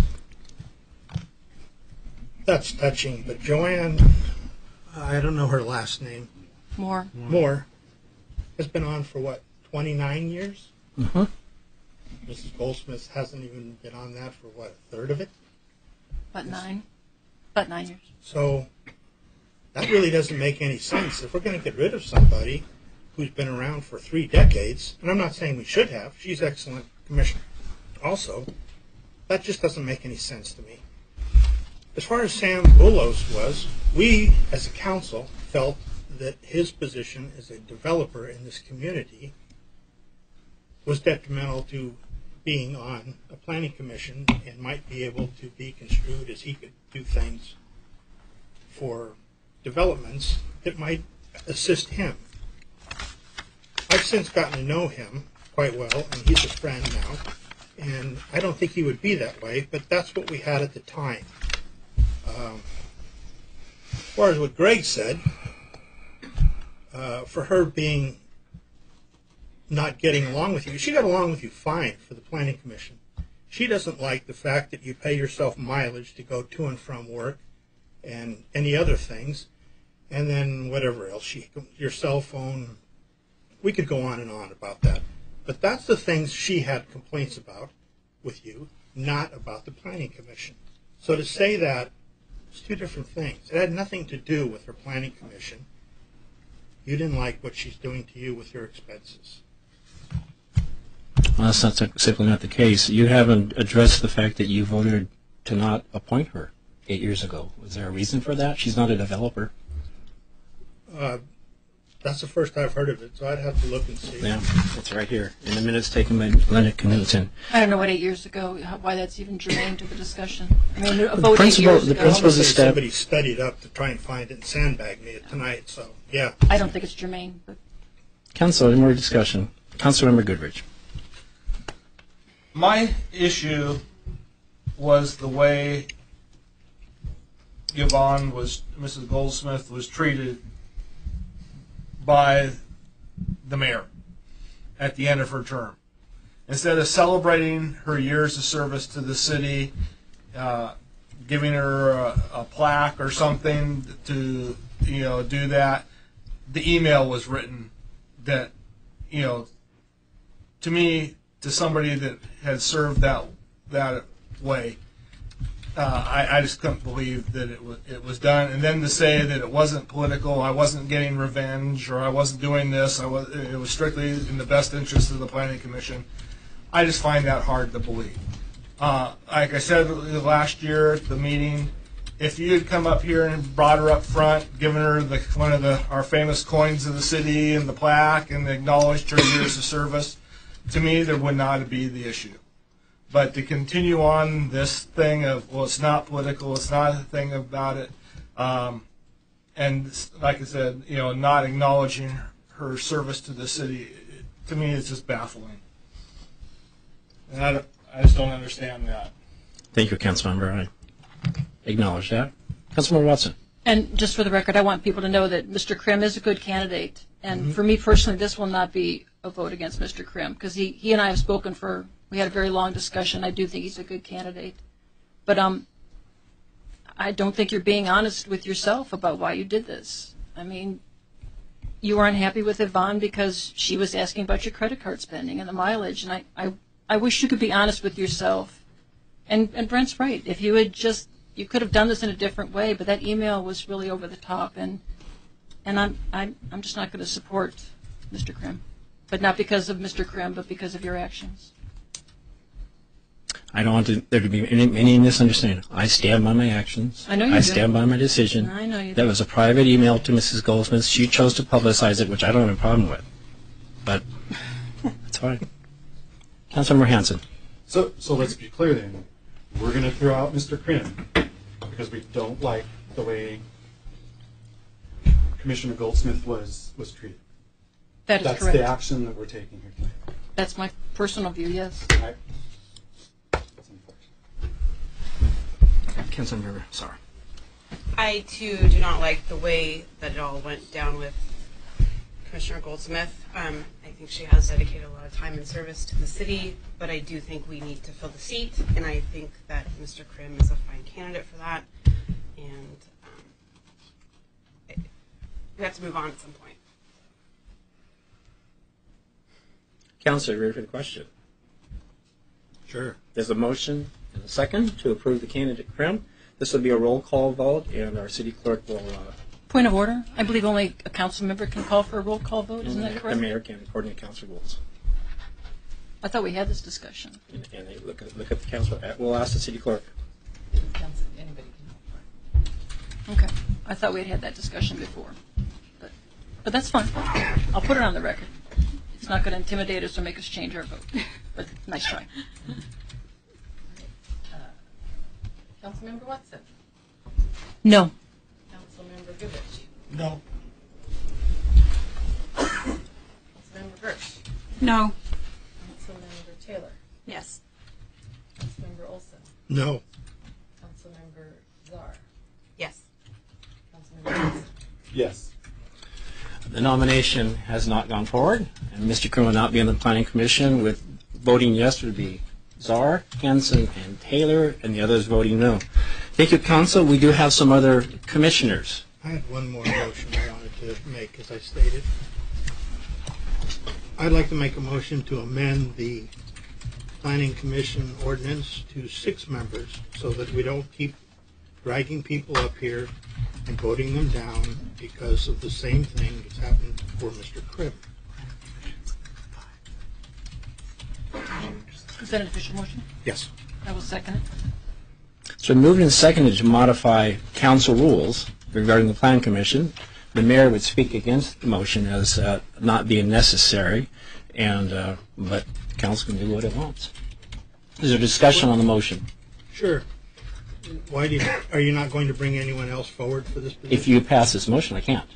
S7: That's touching, but Joanne, I don't know her last name. Moore has been on for what, 29 years?
S1: Mm-hmm.
S7: Mrs. Goldsmith hasn't even been on that for what, a third of it?
S3: About 9 years.
S7: So that really doesn't make any sense. If we're going to get rid of somebody who's been around for 3 decades, and I'm not saying we should have, she's excellent commissioner also, that just doesn't make any sense to me. As far as Sam Bullos was, we as a council felt that his position as a developer in this community was detrimental to being on a planning commission and might be able to be construed as he could do things for developments that might assist him. I've since gotten to know him quite well, and he's a friend now, and I don't think he would be that way, but that's what we had at the time. As far as what Greg said, for her being not getting along with you, she got along with you fine for the Planning Commission. She doesn't like the fact that you pay yourself mileage to go to and from work and any other things, and then whatever else, your cell phone. We could go on and on about that. But that's the things she had complaints about with you, not about the Planning Commission. So to say that, it's 2 different things. It had nothing to do with her Planning Commission. You didn't like what she's doing to you with your expenses.
S1: Well, that's not simply not the case. You haven't addressed the fact that you voted to not appoint her 8 years ago. Was there a reason for that? She's not a developer.
S7: That's the first I've heard of it, so I'd have to look and see.
S1: Yeah, it's right here in the minutes taken by Leonard Knudsen.
S3: I don't know what 8 years ago, why that's even germane to the discussion. I mean, a vote 8 years ago.
S1: The principal's a step.
S7: Somebody studied up to try and find it and sandbag me tonight, so yeah.
S3: I don't think it's germane. But.
S1: Council, any more discussion? Councilmember Goodrich.
S5: My issue was the way Mrs. Goldsmith was treated by the mayor at the end of her term. Instead of celebrating her years of service to the city, giving her a plaque or something to do that, the email was written that to me to somebody that had served that way. I just couldn't believe that it was done. And then to say that it wasn't political, I wasn't getting revenge, or I wasn't doing this, it was strictly in the best interest of the Planning Commission. I just find that hard to believe. Like I said last year at the meeting, if you had come up here and brought her up front, given her one of our famous coins of the city and the plaque, and acknowledged her years of service, to me there would not be the issue. But to continue on this thing of, well, it's not political, it's not a thing about it, and like I said, not acknowledging her service to the city, to me it's just baffling. And I just don't understand that.
S1: Thank you, Councilmember. I acknowledge that. Councilmember Watson.
S3: And just for the record, I want people to know that Mr. Krim is a good candidate. And for me personally, this will not be a vote against Mr. Krim, because he and I have spoken we had a very long discussion. I do think he's a good candidate. But I don't think you're being honest with yourself about why you did this. I mean, you were unhappy with Yvonne because she was asking about your credit card spending and the mileage. And I wish you could be honest with yourself. And Brent's right. If you had you could have done this in a different way, but that email was really over the top. And I'm just not going to support Mr. Krim. But not because of Mr. Krim, but because of your actions.
S1: I don't want there to be any misunderstanding. I stand by my actions.
S3: I know you do.
S1: I stand by my decision.
S3: I know you do.
S1: That was a private email to Mrs. Goldsmith. She chose to publicize it, which I don't have a problem with. But that's fine. Councilmember Hanson.
S12: So let's be clear then. We're going to throw out Mr. Krim because we don't like the way Commissioner Goldsmith was treated.
S3: That's
S12: correct. That's the action that we're taking here tonight.
S3: That's my personal view, yes.
S12: Right.
S1: Councilmember, sorry.
S8: I, too, do not like the way that it all went down with Commissioner Goldsmith. I think she has dedicated a lot of time and service to the city, but I do think we need to fill the seat, and I think that Mr. Krim is a fine candidate for that, and we have to move on at some point.
S1: Councilor, ready for the question?
S7: Sure.
S1: There's a motion and a second to approve the candidate Krim. This will be a roll call vote, and our city clerk will...
S3: Point of order. I believe only a council member can call for a roll call vote. Isn't that correct?
S1: The mayor can, according to council rules.
S3: I thought we had this discussion.
S1: And they look at the council. We'll ask the city clerk.
S2: Anybody can help.
S3: Okay. I thought we had that discussion before. But that's fine. I'll put it on the record. It's not going to intimidate us or make us change our vote. But nice try.
S2: Councilmember Watson.
S3: No.
S2: Councilmember Goodrich.
S5: No.
S2: Councilmember Hirsch.
S8: No.
S2: Councilmember Taylor.
S8: Yes.
S2: Councilmember Olson.
S7: No.
S2: Councilmember Czar.
S8: Yes.
S2: Councilmember Hanson.
S12: Yes.
S1: The nomination has not gone forward, and Mr. Krim will not be on the Planning Commission. With voting yes would be Czar, Hanson, and Taylor, and the others voting no. Thank you, Council. We do have some other commissioners.
S7: I had one more motion I wanted to make, as I stated. I'd like to make a motion to amend the Planning Commission ordinance to 6 members so that we don't keep dragging people up here and voting them down because of the same thing that's happened for Mr. Krim.
S3: Is that an official motion?
S7: Yes.
S3: I will second it.
S1: So moved and seconded to modify council rules regarding the Planning Commission. The mayor would speak against the motion as not being necessary, and but the council can do what it wants. Is there discussion on the motion?
S7: Sure. Why are you not going to bring anyone else forward for this position?
S1: If you pass this motion, I can't.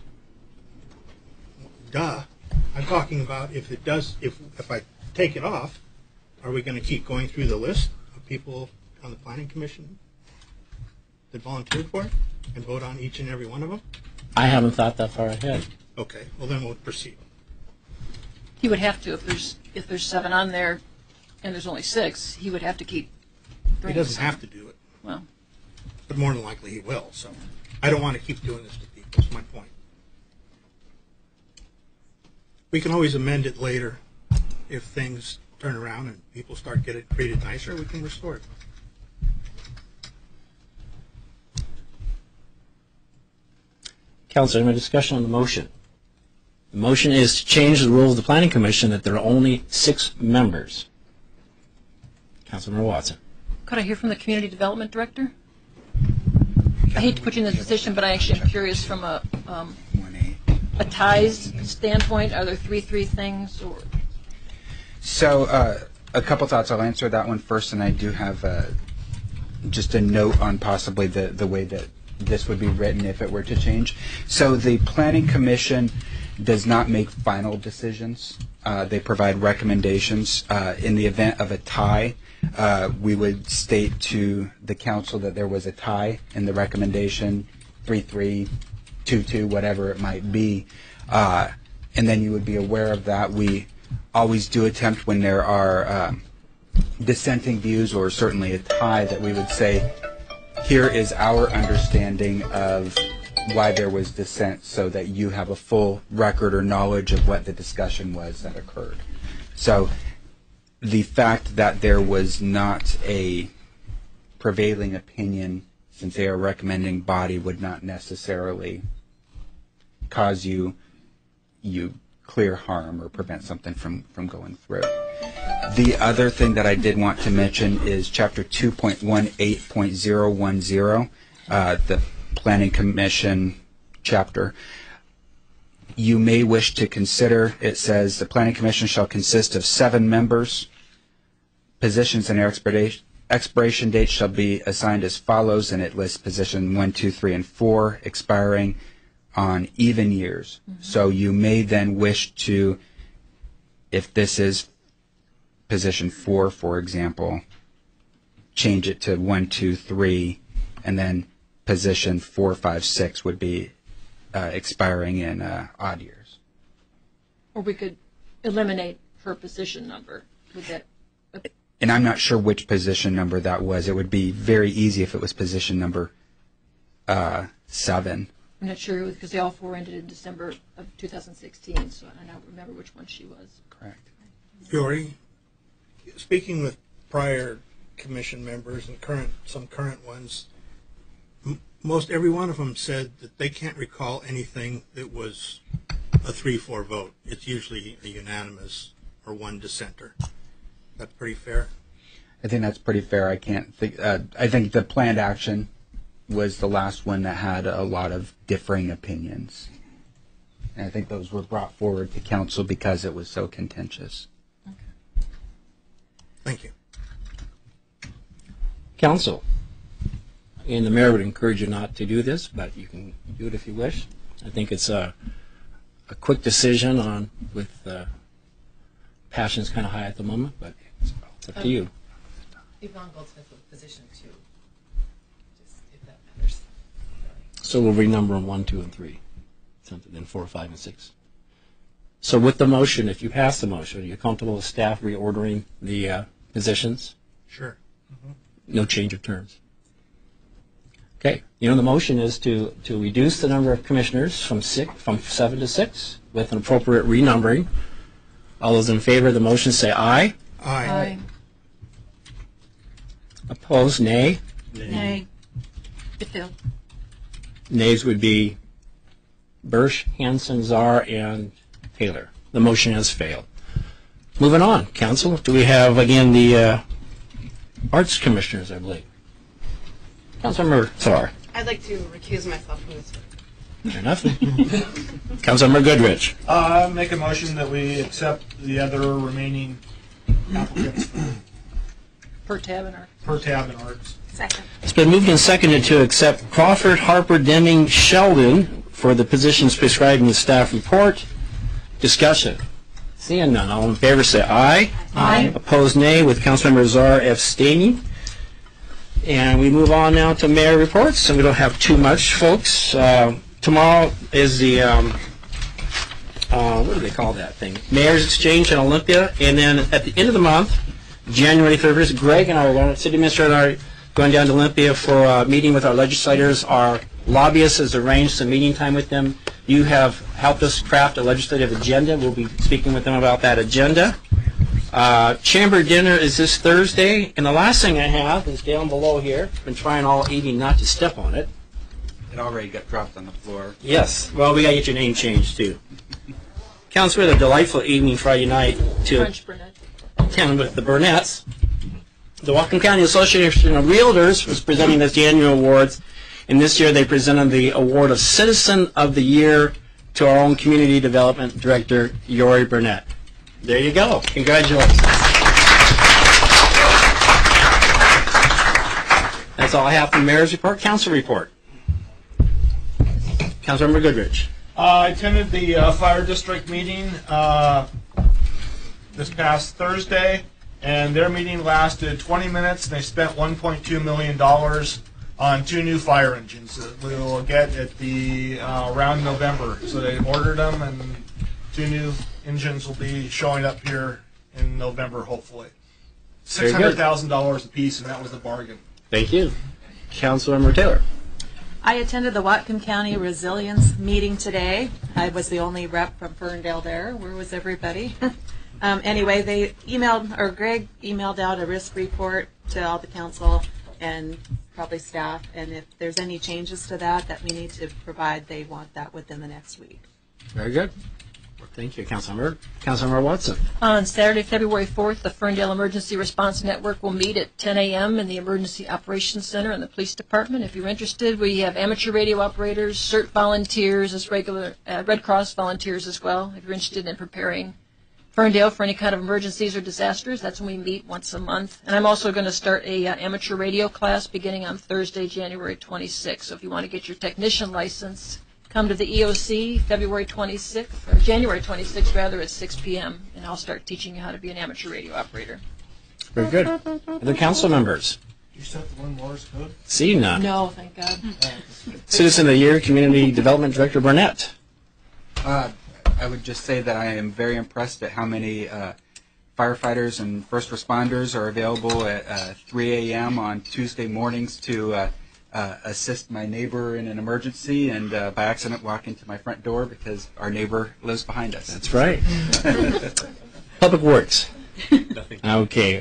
S7: Duh. I'm talking about if I take it off, are we going to keep going through the list of people on the Planning Commission that volunteered for it and vote on each and every one of them?
S1: I haven't thought that far ahead.
S7: Okay. Well, then we'll proceed.
S3: He would have to if there's 7 on there and there's only 6. He would have to keep.
S7: He doesn't have to do it.
S3: Well.
S7: But more than likely he will. So I don't want to keep doing this to people. That's my point. We can always amend it later if things turn around and people start getting treated nicer, we can restore it.
S1: Councilor, any discussion on the motion? The motion is to change the rules of the Planning Commission that there are only 6 members. Councilmember Watson.
S3: Could I hear from the Community Development Director? I hate to put you in this position, but I actually am curious from a ties standpoint. Are there 3 things? Or?
S10: So a couple thoughts. I'll answer that one first, and I do have just a note on possibly the way that this would be written if it were to change. So the Planning Commission does not make final decisions. They provide recommendations. In the event of a tie, we would state to the council that there was a tie in the recommendation, 3-3, 2-2, whatever it might be. And then you would be aware of that. We always do attempt when there are dissenting views or certainly a tie that we would say, here is our understanding of why there was dissent so that you have a full record or knowledge of what the discussion was that occurred. So the fact that there was not a prevailing opinion, since they are a recommending body, would not necessarily cause you clear harm or prevent something from going through. The other thing that I did want to mention is Chapter 2.18.010, the Planning Commission chapter. You may wish to consider, it says, the Planning Commission shall consist of 7 members. Positions and expiration dates shall be assigned as follows, and it lists position 1, 2, 3, and 4 expiring on even years. Mm-hmm. So you may then wish to, if this is position 4, for example, change it to 1, 2, 3, and then position 4, 5, 6 would be expiring in odd years.
S3: Or we could eliminate her position number. Would that?
S10: And I'm not sure which position number that was. It would be very easy if it was position number 7.
S3: I'm not sure because they all 4 ended in December of 2016, so I don't remember which one she was.
S10: Correct.
S7: Fiore, speaking with prior commission members and some current ones, most every one of them said that they can't recall anything that was a 3-4 vote. It's usually a unanimous or one dissenter. That's pretty fair?
S10: I think that's pretty fair. I can't think. I think the planned action was the last one that had a lot of differing opinions. And I think those were brought forward to council because it was so contentious.
S3: Okay.
S7: Thank you.
S1: Council. And the mayor would encourage you not to do this, but you can do it if you wish. I think it's a quick decision on with passion's kind of high at the moment, but it's up to you.
S2: Yvonne Goldsmith with position 2, just if that matters.
S1: So we'll renumber them 1, 2, and 3, something then 4, 5, and 6. So with the motion, if you pass the motion, are you comfortable with staff reordering the positions?
S7: Sure. Mm-hmm.
S1: No change of terms. Okay. You know, the motion is to reduce the number of commissioners from 7 to 6 with an appropriate renumbering. All those in favor of the motion say aye.
S7: Aye.
S3: Aye.
S1: Opposed, nay.
S3: Nay. It failed.
S1: Nays would be Bursch, Hanson, Czar, and Taylor. The motion has failed. Moving on, Council. Do we have, again, the Arts Commissioners, I believe? Councilmember Czar.
S8: I'd like to recuse myself from this one.
S1: Fair enough. Councilmember Goodrich.
S5: Make a motion that we accept the other remaining applicants
S3: Per tab and
S5: arts.
S8: Second.
S1: It's been moved and seconded to accept Crawford, Harper, Deming, Sheldon for the positions prescribed in the staff report. Discussion. Seeing none, all in favor say aye.
S3: Aye.
S1: Opposed, nay, with Councilmember Czar abstaining. And we move on now to mayor reports, so we don't have too much, folks. Tomorrow is the, what do they call that thing? Mayor's Exchange in Olympia. And then at the end of the month, January 31st, Greg and I, City Administrator and I, are going down to Olympia for a meeting with our legislators. Our lobbyist has arranged some meeting time with them. You have helped us craft a legislative agenda. We'll be speaking with them about that agenda. Chamber dinner is this Thursday, and the last thing I have is down below here. Been trying all evening not to step on it.
S10: It already got dropped on the floor.
S1: Yes. Well, we gotta get your name changed too. Council, we had a delightful evening Friday night to
S3: French Burnett.
S1: attend with the Burnett's. The Whatcom County Association of Realtors was presenting this annual awards, and this year they presented the award of Citizen of the Year to our own Community Development Director, Yori Burnett. There you go. Congratulations. That's all I have from Mayor's Report. Council Report. Councilmember Goodrich.
S5: I attended the fire district meeting this past Thursday, and their meeting lasted 20 minutes, and they spent $1.2 million on 2 new fire engines that we will get at the around November. So they ordered them, and 2 new engines will be showing up here in November, hopefully. $600,000 a piece, and that was the bargain.
S1: Thank you. Councilmember Taylor.
S13: I attended the Whatcom County Resilience meeting today. I was the only rep from Ferndale there. Where was everybody? Anyway, they emailed, or Greg emailed out a risk report to all the council and probably staff, and if there's any changes to that we need to provide, they want that within the next week.
S1: Very good. Thank you, Councilmember. Councilmember Watson.
S3: On Saturday, February 4th, the Ferndale Emergency Response Network will meet at 10 a.m. in the Emergency Operations Center in the Police Department. If you're interested, we have amateur radio operators, CERT volunteers, as regular Red Cross volunteers as well. If you're interested in preparing Ferndale for any kind of emergencies or disasters, that's when we meet once a month. And I'm also going to start a amateur radio class beginning on Thursday, January 26th. So if you want to get your technician license, come to the EOC February 26th, or January 26th rather, at 6 p.m. and I'll start teaching you how to be an amateur radio operator.
S1: Very good. Other council members?
S5: You set the one Morse code?
S1: Seeing none.
S3: No, thank God.
S1: Citizen of the Year, Community Development Director Burnett.
S10: I would just say that I am very impressed at how many firefighters and first responders are available at 3 a.m. on Tuesday mornings to assist my neighbor in an emergency and by accident walk into my front door because our neighbor lives behind us.
S1: That's right. Public Works.
S6: Nothing.
S1: Okay.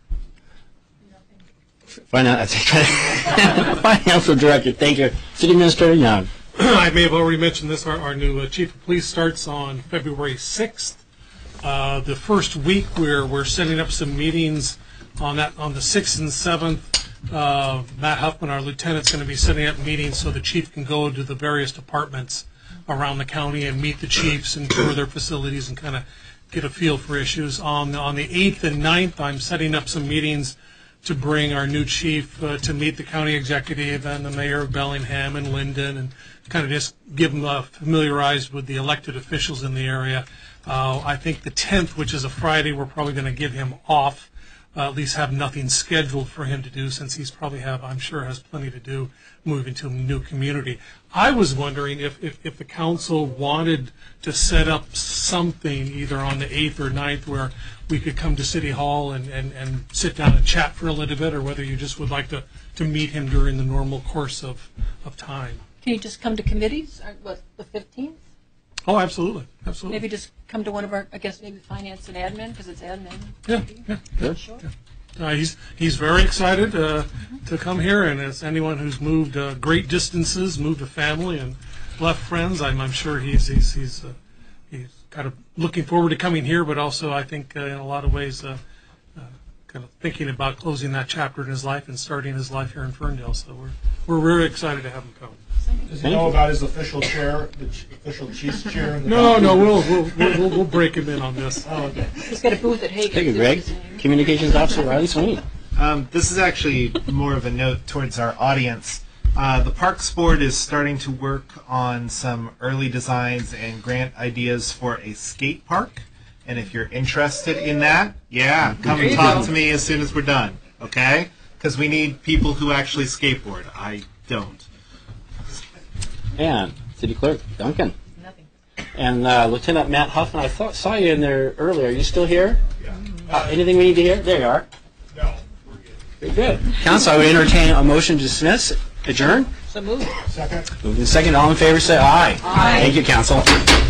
S1: Financial Director, thank you. City Administrator Young.
S14: I may have already mentioned this. Our new Chief of Police starts on February 6th. The first week we're setting up some meetings on the 6th and 7th. Matt Huffman, our lieutenant, is going to be setting up meetings so the chief can go to the various departments around the county and meet the chiefs and tour their facilities and kind of get a feel for issues. On the 8th and 9th, I'm setting up some meetings to bring our new chief to meet the county executive and the mayor of Bellingham and Linden and kind of just give them familiarized with the elected officials in the area. I think the 10th, which is a Friday, we're probably going to give him off. At least have nothing scheduled for him to do since he's probably I'm sure has plenty to do moving to a new community. I was wondering if the council wanted to set up something either on the 8th or 9th where we could come to City Hall and sit down and chat for a little bit, or whether you just would like to meet him during the normal course of time.
S3: Can you just come to committees? What, the 15th?
S14: Oh, absolutely. Absolutely.
S3: Maybe just come to one of our, I guess maybe finance and admin, because it's admin.
S14: Yeah.
S1: Good.
S3: Sure.
S14: He's very excited to come here, and as anyone who's moved great distances, moved a family, and left friends, I'm sure he's kind of looking forward to coming here, but also I think in a lot of ways kind of thinking about closing that chapter in his life and starting his life here in Ferndale. So we're very excited to have him come.
S5: Does he know about his official chair, the official chief's chair? In the
S14: No, we'll break him in on this.
S5: Oh, okay.
S3: He's got a booth at Hagen.
S1: Thank you, Greg. Communications Officer Riley Sweeney.
S11: This is actually more of a note towards our audience. The Parks Board is starting to work on some early designs and grant ideas for a skate park. And if you're interested in that, come and talk to me as soon as we're done, okay? Because we need people who actually skateboard. I don't.
S1: And City Clerk Duncan.
S13: Nothing.
S1: And Lieutenant Matt Huffman, I saw you in there earlier. Are you still here? Yeah. Anything we need to hear? There you are.
S5: No, we're good.
S1: Very good. Council, I would entertain a motion to dismiss, adjourn.
S3: So move.
S5: Second.
S1: Moving second, all in favor say aye.
S3: Aye.
S1: Thank you, Council.